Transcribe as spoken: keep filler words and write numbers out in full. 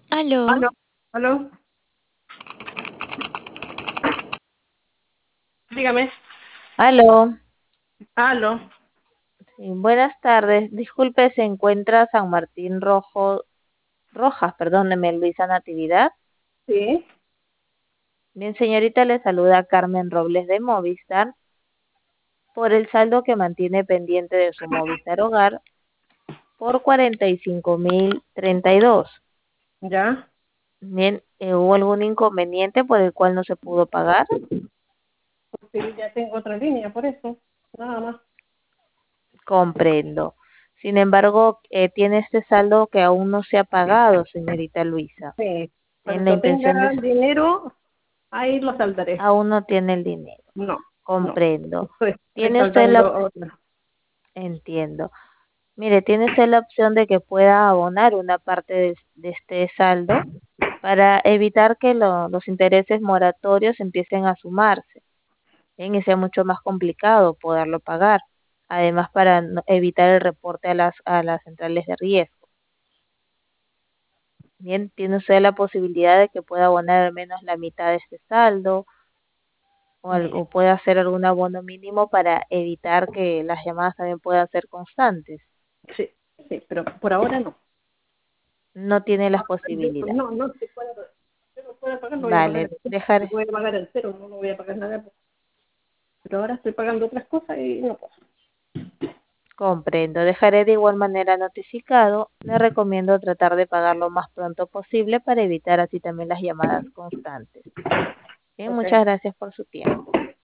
Aló, Aló, aló, dígame. aló. Aló, Sí, buenas tardes. Disculpe, ¿se encuentra San Martín Rojo, Rojas, perdóneme, Luisa Natividad? sí, Bien, señorita, le saluda Carmen Robles de Movistar por el saldo que mantiene pendiente de su Movistar Hogar por cuarenta y cinco mil treinta y dos. ya. Bien, eh, ¿hubo algún inconveniente por el cual no se pudo pagar? Sí, ya tengo otra línea, por eso, nada más. Comprendo. Sin embargo, eh, tiene este saldo que aún no se ha pagado, señorita Luisa. Sí, En la cuando tenga intención de dinero, ahí lo saldaré. aún no tiene el dinero. No, no, Comprendo. estoy, estoy Tiene usted la saldando op- otra. entiendo. Mire, tiene usted la opción de que pueda abonar una parte de, de este saldo para evitar que lo- los intereses moratorios empiecen a sumarse, bien, y sea mucho más complicado poderlo pagar. Además, para no- evitar el reporte a las, a las centrales de riesgo. Bien, tiene usted la posibilidad de que pueda abonar al menos la mitad de este saldo o, Mire, algo, puede hacer algún abono mínimo para evitar que las llamadas también puedan ser constantes. sí, sí, pero por ahora no. No tiene las Yo- posibilidades. No, no, si puedo, yo no puedo pagar, lo voy a pagar Vale, entero. Lo dejar, voy a pagar entero, no, no voy a pagar nada. Pero ahora estoy pagando otras cosas y no puedo. comprendo. Dejaré de igual manera notificado. Le recomiendo tratar de pagar lo más pronto posible para evitar así también las llamadas constantes. Bien, Ok, muchas gracias por su tiempo.